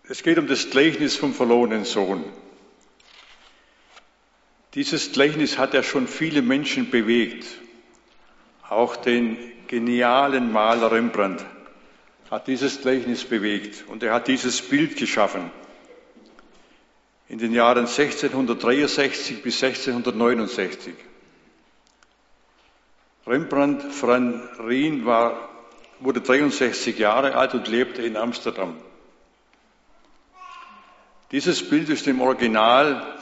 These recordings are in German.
Es geht um das Gleichnis vom verlorenen Sohn. Dieses Gleichnis hat ja schon viele Menschen bewegt. Auch den genialen Maler Rembrandt hat dieses Gleichnis bewegt und er hat dieses Bild geschaffen. In den Jahren 1663 bis 1669. Rembrandt van Rijn wurde 63 Jahre alt und lebte in Amsterdam. Dieses Bild ist im Original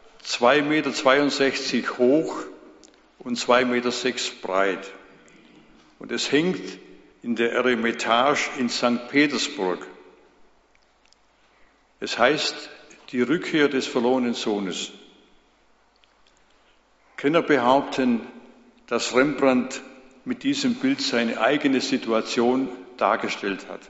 2,62 Meter hoch und 2,6 Meter breit. Und es hängt in der Eremitage in St. Petersburg. Es heißt die Rückkehr des verlorenen Sohnes. Kenner behaupten, dass Rembrandt mit diesem Bild seine eigene Situation dargestellt hat.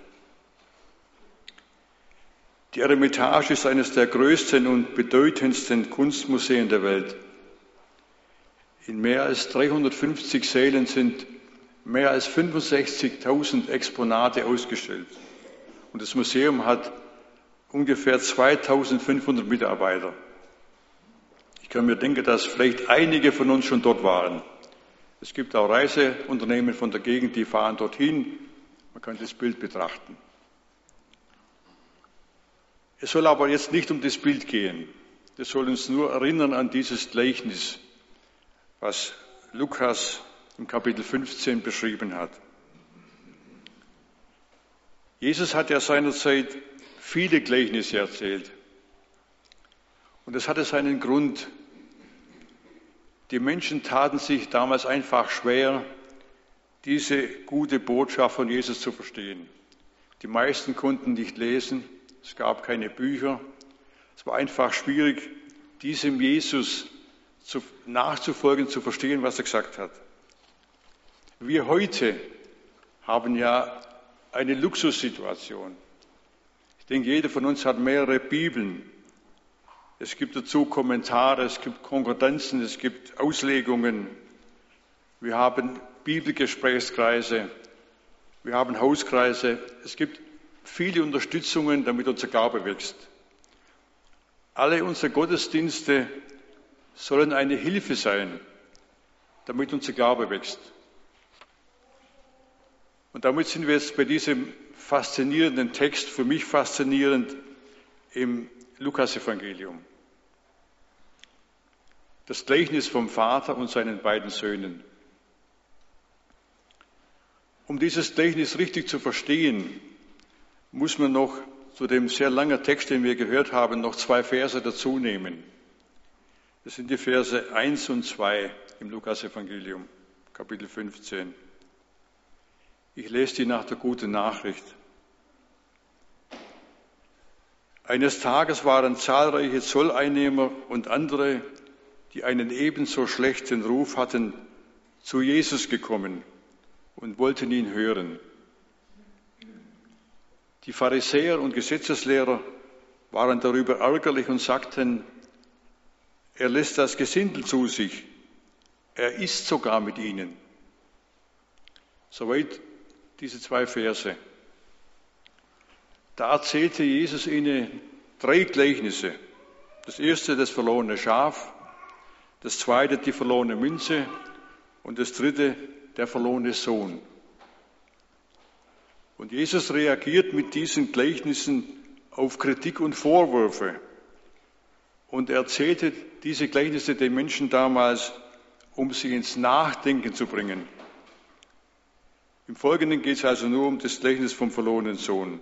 Die Eremitage ist eines der größten und bedeutendsten Kunstmuseen der Welt. In mehr als 350 Sälen sind mehr als 65.000 Exponate ausgestellt. Und das Museum hat ungefähr 2.500 Mitarbeiter. Ich kann mir denken, dass vielleicht einige von uns schon dort waren. Es gibt auch Reiseunternehmen von der Gegend, die fahren dorthin. Man kann das Bild betrachten. Es soll aber jetzt nicht um das Bild gehen. Es soll uns nur erinnern an dieses Gleichnis, was Lukas im Kapitel 15 beschrieben hat. Jesus hat ja seinerzeit viele Gleichnisse erzählt. Und das hatte seinen Grund. Die Menschen taten sich damals einfach schwer, diese gute Botschaft von Jesus zu verstehen. Die meisten konnten nicht lesen, es gab keine Bücher. Es war einfach schwierig, diesem Jesus nachzufolgen, zu verstehen, was er gesagt hat. Wir heute haben ja eine Luxussituation. Ich denke, jeder von uns hat mehrere Bibeln. Es gibt dazu Kommentare, es gibt Konkordanzen, es gibt Auslegungen. Wir haben Bibelgesprächskreise, wir haben Hauskreise. Es gibt viele Unterstützungen, damit unser Glaube wächst. Alle unsere Gottesdienste sollen eine Hilfe sein, damit unser Glaube wächst. Und damit sind wir jetzt bei diesem faszinierenden Text, für mich faszinierend, im Lukasevangelium. Das Gleichnis vom Vater und seinen beiden Söhnen. Um dieses Gleichnis richtig zu verstehen, muss man noch zu dem sehr langen Text, den wir gehört haben, noch 2 Verse dazu nehmen. Das sind die Verse 1 und 2 im Lukasevangelium, Kapitel 15. Ich lese die nach der guten Nachricht. Eines Tages waren zahlreiche Zolleinnehmer und andere, die einen ebenso schlechten Ruf hatten, zu Jesus gekommen und wollten ihn hören. Die Pharisäer und Gesetzeslehrer waren darüber ärgerlich und sagten, er lässt das Gesindel zu sich, er isst sogar mit ihnen. Soweit diese 2 Verse. Da erzählte Jesus ihnen 3 Gleichnisse. Das erste, das verlorene Schaf, das zweite, die verlorene Münze und das dritte, der verlorene Sohn. Und Jesus reagiert mit diesen Gleichnissen auf Kritik und Vorwürfe. Und er erzählte diese Gleichnisse den Menschen damals, um sie ins Nachdenken zu bringen. Im Folgenden geht es also nur um das Gleichnis vom verlorenen Sohn.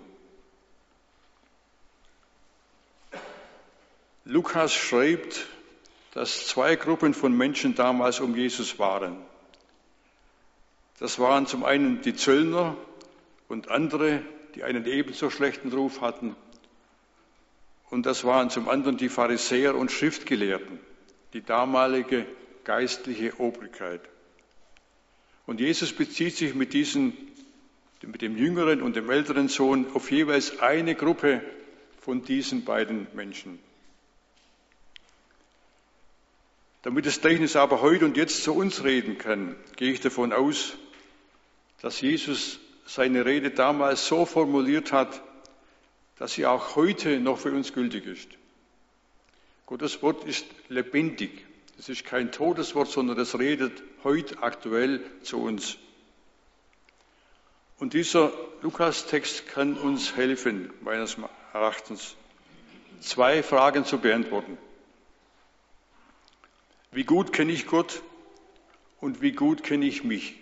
Lukas schreibt, dass 2 Gruppen von Menschen damals um Jesus waren. Das waren zum einen die Zöllner und andere, die einen ebenso schlechten Ruf hatten. Und das waren zum anderen die Pharisäer und Schriftgelehrten, die damalige geistliche Obrigkeit. Und Jesus bezieht sich mit dem jüngeren und dem älteren Sohn auf jeweils eine Gruppe von diesen beiden Menschen. Damit das Gleichnis aber heute und jetzt zu uns reden kann, gehe ich davon aus, dass Jesus seine Rede damals so formuliert hat, dass sie auch heute noch für uns gültig ist. Gottes Wort ist lebendig. Es ist kein totes Wort, sondern es redet heute aktuell zu uns. Und dieser Lukas-Text kann uns helfen, meines Erachtens, 2 Fragen zu beantworten. Wie gut kenne ich Gott und wie gut kenne ich mich?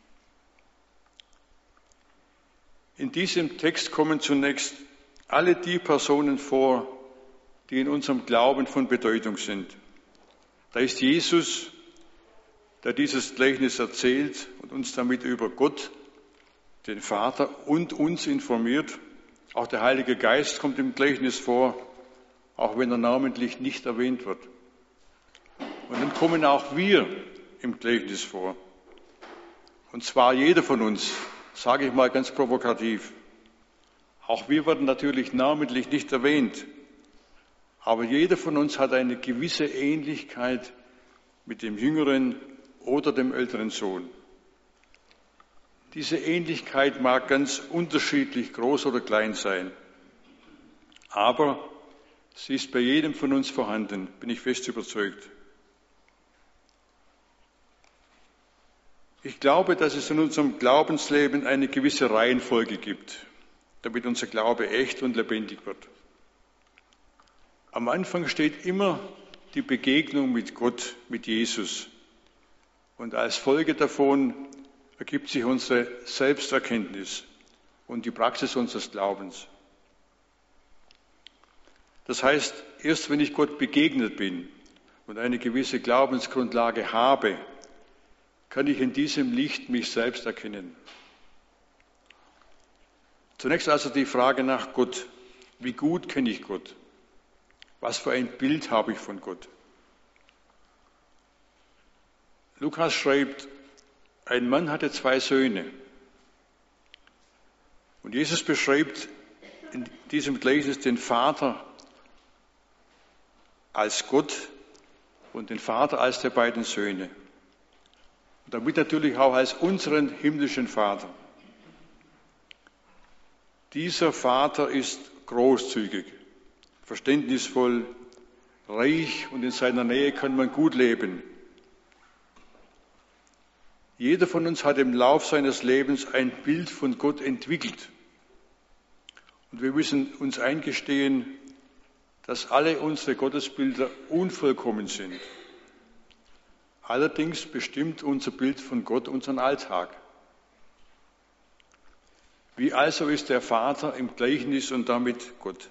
In diesem Text kommen zunächst alle die Personen vor, die in unserem Glauben von Bedeutung sind. Da ist Jesus, der dieses Gleichnis erzählt und uns damit über Gott, den Vater und uns informiert. Auch der Heilige Geist kommt im Gleichnis vor, auch wenn er namentlich nicht erwähnt wird. Und dann kommen auch wir im Gleichnis vor. Und zwar jeder von uns, sage ich mal ganz provokativ. Auch wir werden natürlich namentlich nicht erwähnt. Aber jeder von uns hat eine gewisse Ähnlichkeit mit dem jüngeren oder dem älteren Sohn. Diese Ähnlichkeit mag ganz unterschiedlich groß oder klein sein. Aber sie ist bei jedem von uns vorhanden, bin ich fest überzeugt. Ich glaube, dass es in unserem Glaubensleben eine gewisse Reihenfolge gibt, damit unser Glaube echt und lebendig wird. Am Anfang steht immer die Begegnung mit Gott, mit Jesus. Und als Folge davon ergibt sich unsere Selbsterkenntnis und die Praxis unseres Glaubens. Das heißt, erst wenn ich Gott begegnet bin und eine gewisse Glaubensgrundlage habe, kann ich in diesem Licht mich selbst erkennen. Zunächst also die Frage nach Gott. Wie gut kenne ich Gott? Was für ein Bild habe ich von Gott? Lukas schreibt, ein Mann hatte 2 Söhne. Und Jesus beschreibt in diesem Gleichnis den Vater als Gott und den Vater als der beiden Söhne. Und damit natürlich auch als unseren himmlischen Vater. Dieser Vater ist großzügig, verständnisvoll, reich und in seiner Nähe kann man gut leben. Jeder von uns hat im Lauf seines Lebens ein Bild von Gott entwickelt. Und wir müssen uns eingestehen, dass alle unsere Gottesbilder unvollkommen sind. Allerdings bestimmt unser Bild von Gott unseren Alltag. Wie also ist der Vater im Gleichnis und damit Gott?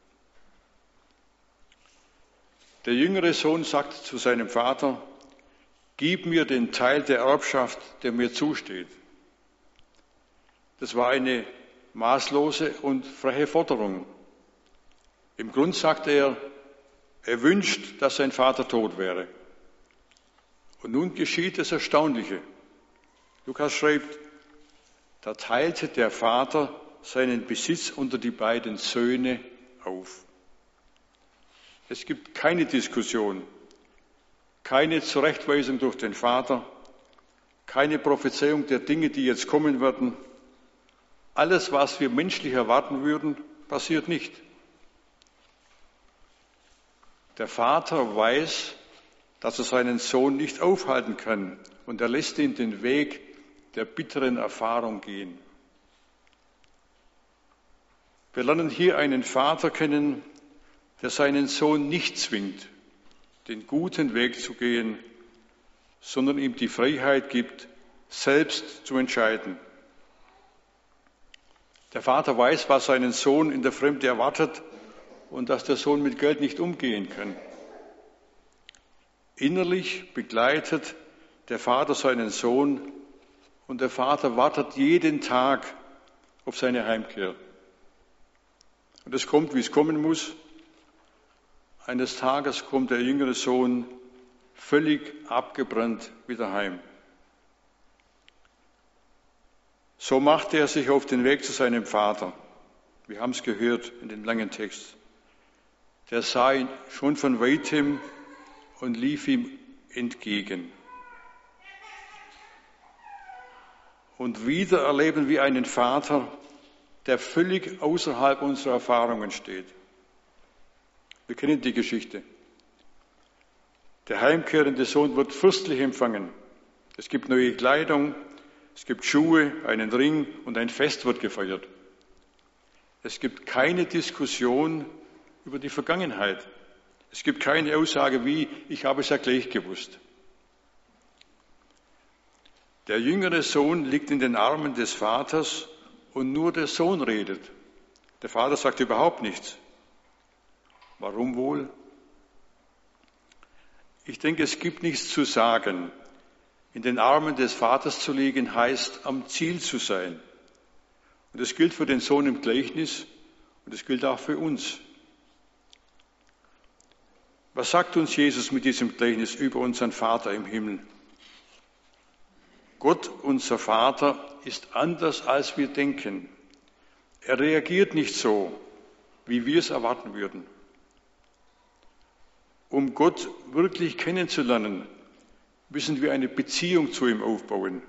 Der jüngere Sohn sagt zu seinem Vater, gib mir den Teil der Erbschaft, der mir zusteht. Das war eine maßlose und freche Forderung. Im Grund sagt er wünscht, dass sein Vater tot wäre. Und nun geschieht das Erstaunliche. Lukas schreibt, da teilte der Vater seinen Besitz unter die beiden Söhne auf. Es gibt keine Diskussion, keine Zurechtweisung durch den Vater, keine Prophezeiung der Dinge, die jetzt kommen werden. Alles, was wir menschlich erwarten würden, passiert nicht. Der Vater weiß, dass er seinen Sohn nicht aufhalten kann und er lässt ihn den Weg der bitteren Erfahrung gehen. Wir lernen hier einen Vater kennen, der seinen Sohn nicht zwingt, den guten Weg zu gehen, sondern ihm die Freiheit gibt, selbst zu entscheiden. Der Vater weiß, was seinen Sohn in der Fremde erwartet und dass der Sohn mit Geld nicht umgehen kann. Innerlich begleitet der Vater seinen Sohn und der Vater wartet jeden Tag auf seine Heimkehr. Und es kommt, wie es kommen muss. Eines Tages kommt der jüngere Sohn völlig abgebrannt wieder heim. So machte er sich auf den Weg zu seinem Vater. Wir haben es gehört in dem langen Text. Der sah ihn schon von weitem und lief ihm entgegen. Und wieder erleben wir einen Vater, der völlig außerhalb unserer Erfahrungen steht. Wir kennen die Geschichte. Der heimkehrende Sohn wird fürstlich empfangen. Es gibt neue Kleidung, es gibt Schuhe, einen Ring und ein Fest wird gefeiert. Es gibt keine Diskussion über die Vergangenheit. Es gibt keine Aussage wie, ich habe es ja gleich gewusst. Der jüngere Sohn liegt in den Armen des Vaters und nur der Sohn redet. Der Vater sagt überhaupt nichts. Warum wohl? Ich denke, es gibt nichts zu sagen. In den Armen des Vaters zu liegen heißt, am Ziel zu sein. Und das gilt für den Sohn im Gleichnis und das gilt auch für uns. Was sagt uns Jesus mit diesem Gleichnis über unseren Vater im Himmel? Gott, unser Vater, ist anders, als wir denken. Er reagiert nicht so, wie wir es erwarten würden. Um Gott wirklich kennenzulernen, müssen wir eine Beziehung zu ihm aufbauen.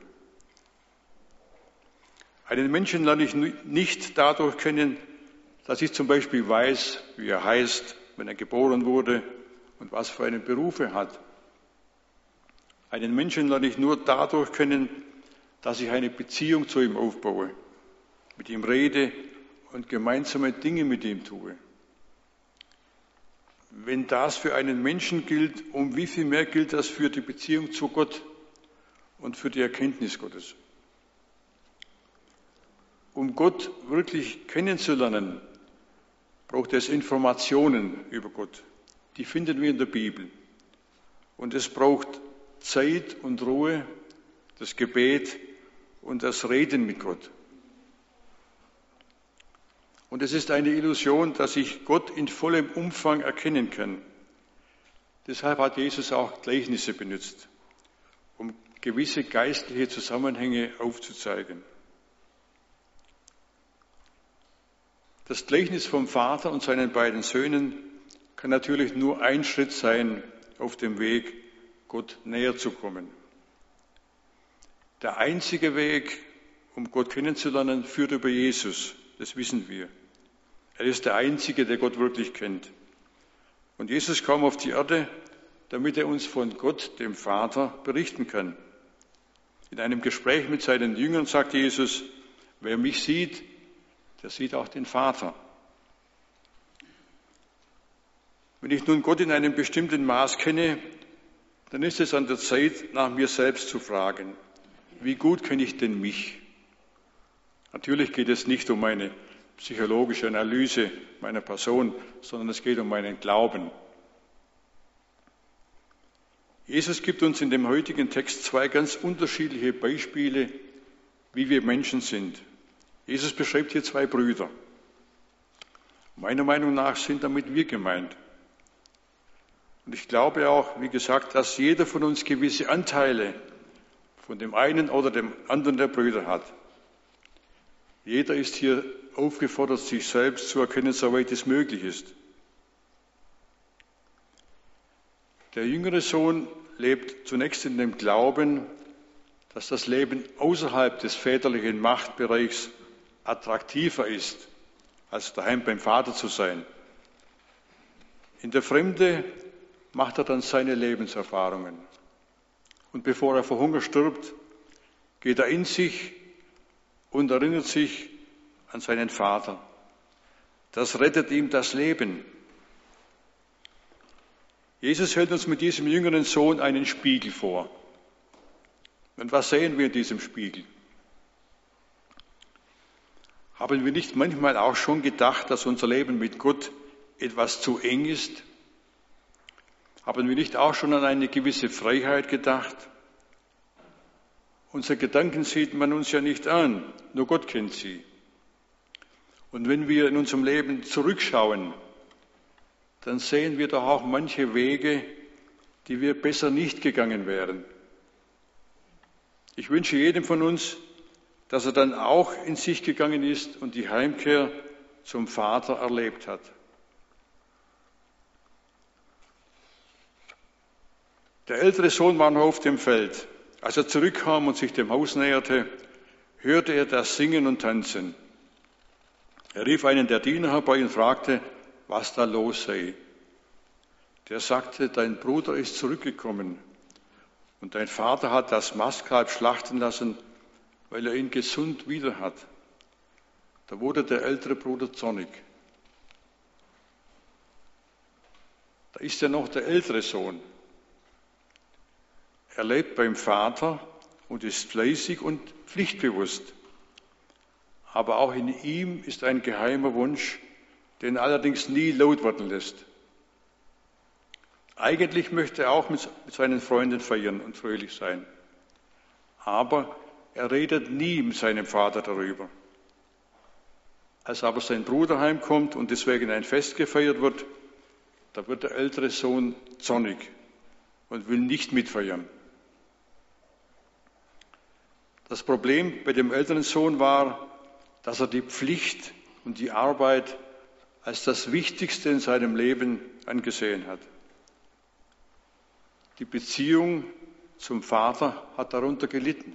Einen Menschen lerne ich nicht dadurch kennen, dass ich zum Beispiel weiß, wie er heißt, wenn er geboren wurde und was für einen Beruf er hat. Einen Menschen lerne ich nur dadurch kennen, dass ich eine Beziehung zu ihm aufbaue, mit ihm rede und gemeinsame Dinge mit ihm tue. Wenn das für einen Menschen gilt, um wie viel mehr gilt das für die Beziehung zu Gott und für die Erkenntnis Gottes? Um Gott wirklich kennenzulernen, braucht es Informationen über Gott. Die finden wir in der Bibel. Und es braucht Zeit und Ruhe, das Gebet und das Reden mit Gott. Und es ist eine Illusion, dass ich Gott in vollem Umfang erkennen kann. Deshalb hat Jesus auch Gleichnisse benutzt, um gewisse geistliche Zusammenhänge aufzuzeigen. Das Gleichnis vom Vater und seinen beiden Söhnen kann natürlich nur ein Schritt sein auf dem Weg, Gott näher zu kommen. Der einzige Weg, um Gott kennenzulernen, führt über Jesus. Das wissen wir. Er ist der Einzige, der Gott wirklich kennt. Und Jesus kam auf die Erde, damit er uns von Gott, dem Vater, berichten kann. In einem Gespräch mit seinen Jüngern sagt Jesus, wer mich sieht, der sieht auch den Vater. Wenn ich nun Gott in einem bestimmten Maß kenne, dann ist es an der Zeit, nach mir selbst zu fragen, wie gut kenne ich denn mich? Natürlich geht es nicht um eine psychologische Analyse meiner Person, sondern es geht um meinen Glauben. Jesus gibt uns in dem heutigen Text zwei ganz unterschiedliche Beispiele, wie wir Menschen sind. Jesus beschreibt hier zwei Brüder. Meiner Meinung nach sind damit wir gemeint. Und ich glaube auch, wie gesagt, dass jeder von uns gewisse Anteile von dem einen oder dem anderen der Brüder hat. Jeder ist hier aufgefordert, sich selbst zu erkennen, soweit es möglich ist. Der jüngere Sohn lebt zunächst in dem Glauben, dass das Leben außerhalb des väterlichen Machtbereichs attraktiver ist, als daheim beim Vater zu sein. In der Fremde macht er dann seine Lebenserfahrungen. Und bevor er vor Hunger stirbt, geht er in sich und erinnert sich an seinen Vater. Das rettet ihm das Leben. Jesus hält uns mit diesem jüngeren Sohn einen Spiegel vor. Und was sehen wir in diesem Spiegel? Haben wir nicht manchmal auch schon gedacht, dass unser Leben mit Gott etwas zu eng ist? Haben wir nicht auch schon an eine gewisse Freiheit gedacht? Unsere Gedanken sieht man uns ja nicht an, nur Gott kennt sie. Und wenn wir in unserem Leben zurückschauen, dann sehen wir doch auch manche Wege, die wir besser nicht gegangen wären. Ich wünsche jedem von uns, dass er dann auch in sich gegangen ist und die Heimkehr zum Vater erlebt hat. Der ältere Sohn war noch auf dem Feld. Als er zurückkam und sich dem Haus näherte, hörte er das Singen und Tanzen. Er rief einen der Diener herbei und fragte, was da los sei. Der sagte, dein Bruder ist zurückgekommen und dein Vater hat das Mastkalb schlachten lassen, weil er ihn gesund wieder hat. Da wurde der ältere Bruder zornig. Da ist ja noch der ältere Sohn. Er lebt beim Vater und ist fleißig und pflichtbewusst. Aber auch in ihm ist ein geheimer Wunsch, den er allerdings nie laut werden lässt. Eigentlich möchte er auch mit seinen Freunden feiern und fröhlich sein. Aber er redet nie mit seinem Vater darüber. Als aber sein Bruder heimkommt und deswegen ein Fest gefeiert wird, da wird der ältere Sohn zornig und will nicht mitfeiern. Das Problem bei dem älteren Sohn war, dass er die Pflicht und die Arbeit als das Wichtigste in seinem Leben angesehen hat. Die Beziehung zum Vater hat darunter gelitten.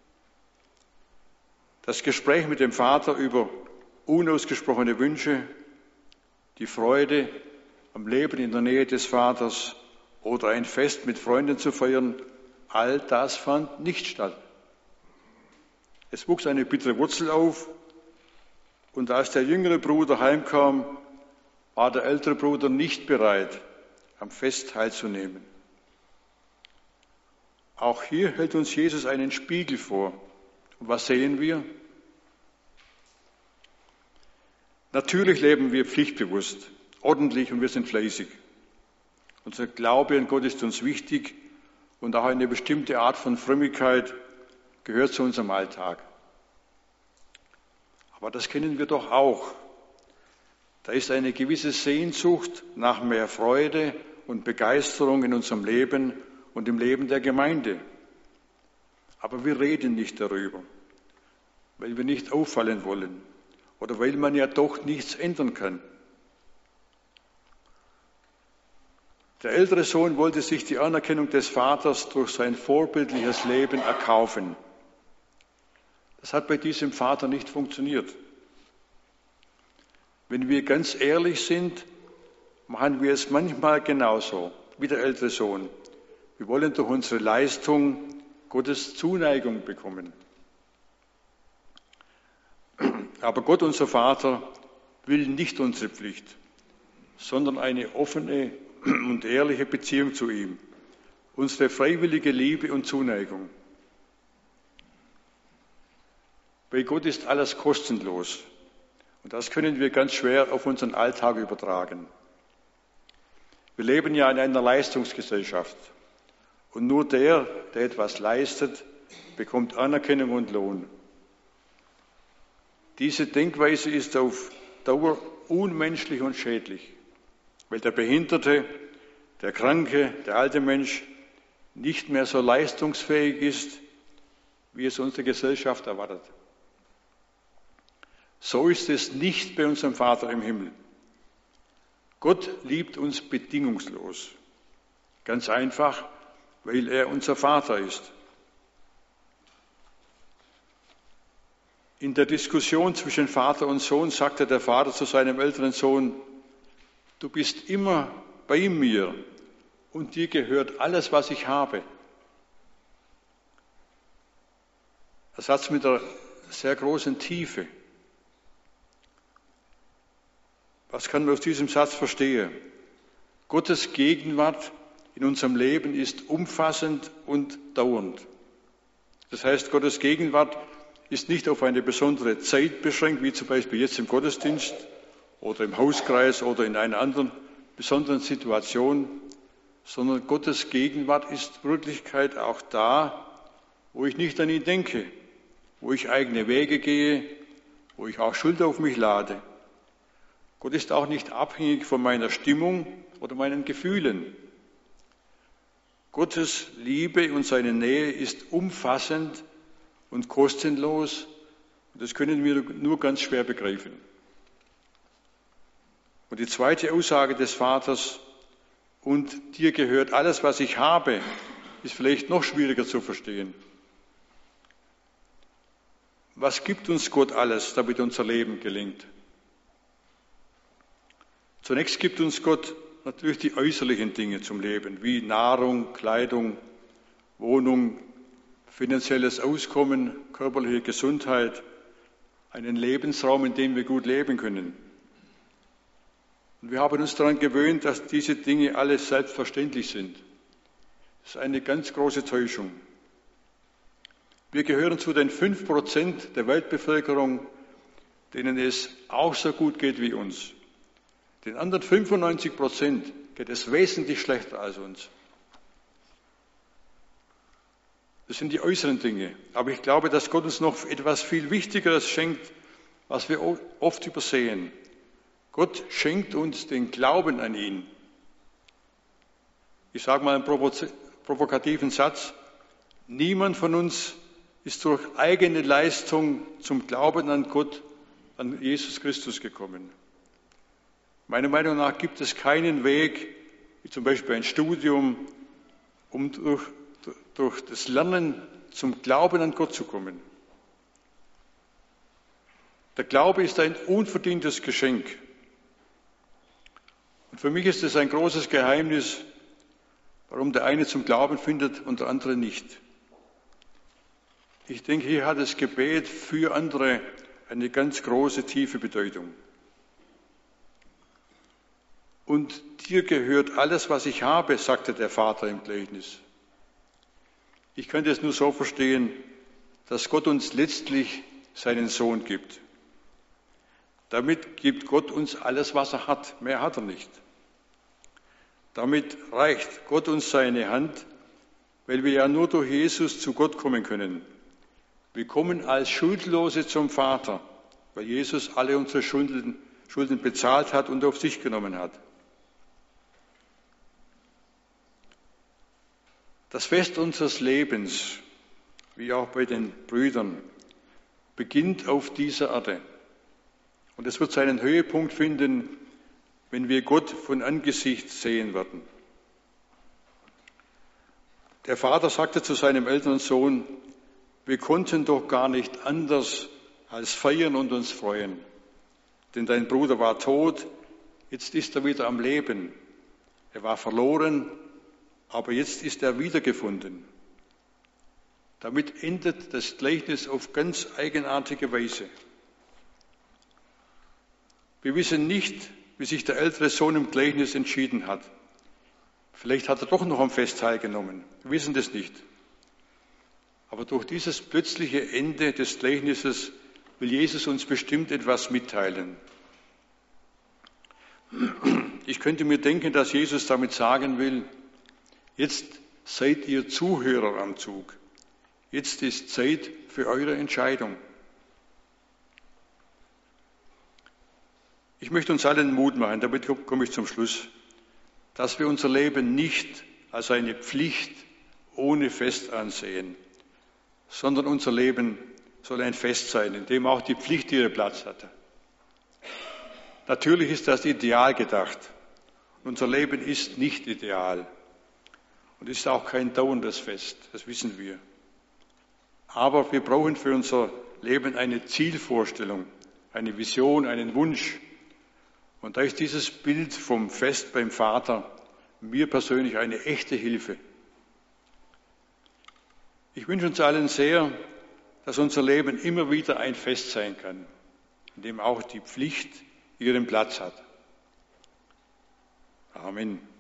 Das Gespräch mit dem Vater über unausgesprochene Wünsche, die Freude am Leben in der Nähe des Vaters oder ein Fest mit Freunden zu feiern, all das fand nicht statt. Es wuchs eine bittere Wurzel auf und als der jüngere Bruder heimkam, war der ältere Bruder nicht bereit, am Fest teilzunehmen. Auch hier hält uns Jesus einen Spiegel vor. Und was sehen wir? Natürlich leben wir pflichtbewusst, ordentlich und wir sind fleißig. Unser Glaube an Gott ist uns wichtig und auch eine bestimmte Art von Frömmigkeit gehört zu unserem Alltag. Aber das kennen wir doch auch. Da ist eine gewisse Sehnsucht nach mehr Freude und Begeisterung in unserem Leben und im Leben der Gemeinde. Aber wir reden nicht darüber, weil wir nicht auffallen wollen oder weil man ja doch nichts ändern kann. Der ältere Sohn wollte sich die Anerkennung des Vaters durch sein vorbildliches Leben erkaufen. Das hat bei diesem Vater nicht funktioniert. Wenn wir ganz ehrlich sind, machen wir es manchmal genauso wie der ältere Sohn. Wir wollen durch unsere Leistung Gottes Zuneigung bekommen. Aber Gott, unser Vater, will nicht unsere Pflicht, sondern eine offene und ehrliche Beziehung zu ihm, unsere freiwillige Liebe und Zuneigung. Bei Gott ist alles kostenlos und das können wir ganz schwer auf unseren Alltag übertragen. Wir leben ja in einer Leistungsgesellschaft und nur der etwas leistet, bekommt Anerkennung und Lohn. Diese Denkweise ist auf Dauer unmenschlich und schädlich, weil der Behinderte, der Kranke, der alte Mensch nicht mehr so leistungsfähig ist, wie es unsere Gesellschaft erwartet. So ist es nicht bei unserem Vater im Himmel. Gott liebt uns bedingungslos. Ganz einfach, weil er unser Vater ist. In der Diskussion zwischen Vater und Sohn sagte der Vater zu seinem älteren Sohn, du bist immer bei mir und dir gehört alles, was ich habe. Ein Satz mit einer sehr großen Tiefe. Was kann man aus diesem Satz verstehen? Gottes Gegenwart in unserem Leben ist umfassend und dauernd. Das heißt, Gottes Gegenwart ist nicht auf eine besondere Zeit beschränkt, wie zum Beispiel jetzt im Gottesdienst oder im Hauskreis oder in einer anderen besonderen Situation, sondern Gottes Gegenwart ist Wirklichkeit auch da, wo ich nicht an ihn denke, wo ich eigene Wege gehe, wo ich auch Schuld auf mich lade. Gott ist auch nicht abhängig von meiner Stimmung oder meinen Gefühlen. Gottes Liebe und seine Nähe ist umfassend und kostenlos. Und das können wir nur ganz schwer begreifen. Und die zweite Aussage des Vaters, und dir gehört alles, was ich habe, ist vielleicht noch schwieriger zu verstehen. Was gibt uns Gott alles, damit unser Leben gelingt? Zunächst gibt uns Gott natürlich die äußerlichen Dinge zum Leben, wie Nahrung, Kleidung, Wohnung, finanzielles Auskommen, körperliche Gesundheit, einen Lebensraum, in dem wir gut leben können. Und wir haben uns daran gewöhnt, dass diese Dinge alle selbstverständlich sind. Das ist eine ganz große Täuschung. Wir gehören zu den 5% der Weltbevölkerung, denen es auch so gut geht wie uns. Den anderen 95% geht es wesentlich schlechter als uns. Das sind die äußeren Dinge. Aber ich glaube, dass Gott uns noch etwas viel Wichtigeres schenkt, was wir oft übersehen. Gott schenkt uns den Glauben an ihn. Ich sage mal einen provokativen Satz. Niemand von uns ist durch eigene Leistung zum Glauben an Gott, an Jesus Christus gekommen. Meiner Meinung nach gibt es keinen Weg, wie zum Beispiel ein Studium, um durch das Lernen zum Glauben an Gott zu kommen. Der Glaube ist ein unverdientes Geschenk. Und für mich ist es ein großes Geheimnis, warum der eine zum Glauben findet und der andere nicht. Ich denke, hier hat das Gebet für andere eine ganz große, tiefe Bedeutung. Und dir gehört alles, was ich habe, sagte der Vater im Gleichnis. Ich könnte es nur so verstehen, dass Gott uns letztlich seinen Sohn gibt. Damit gibt Gott uns alles, was er hat. Mehr hat er nicht. Damit reicht Gott uns seine Hand, weil wir ja nur durch Jesus zu Gott kommen können. Wir kommen als Schuldlose zum Vater, weil Jesus alle unsere Schulden bezahlt hat und auf sich genommen hat. Das Fest unseres Lebens, wie auch bei den Brüdern, beginnt auf dieser Erde. Und es wird seinen Höhepunkt finden, wenn wir Gott von Angesicht sehen werden. Der Vater sagte zu seinem älteren Sohn, wir konnten doch gar nicht anders als feiern und uns freuen. Denn dein Bruder war tot, jetzt ist er wieder am Leben. Er war verloren, aber jetzt ist er wiedergefunden. Damit endet das Gleichnis auf ganz eigenartige Weise. Wir wissen nicht, wie sich der ältere Sohn im Gleichnis entschieden hat. Vielleicht hat er doch noch am Fest teilgenommen. Wir wissen das nicht. Aber durch dieses plötzliche Ende des Gleichnisses will Jesus uns bestimmt etwas mitteilen. Ich könnte mir denken, dass Jesus damit sagen will, jetzt seid ihr Zuhörer am Zug. Jetzt ist Zeit für eure Entscheidung. Ich möchte uns allen Mut machen, damit komme ich zum Schluss, dass wir unser Leben nicht als eine Pflicht ohne Fest ansehen, sondern unser Leben soll ein Fest sein, in dem auch die Pflicht ihren Platz hat. Natürlich ist das ideal gedacht. Unser Leben ist nicht ideal und ist auch kein dauerndes Fest, das wissen wir. Aber wir brauchen für unser Leben eine Zielvorstellung, eine Vision, einen Wunsch. Und da ist dieses Bild vom Fest beim Vater mir persönlich eine echte Hilfe. Ich wünsche uns allen sehr, dass unser Leben immer wieder ein Fest sein kann, in dem auch die Pflicht ihren Platz hat. Amen.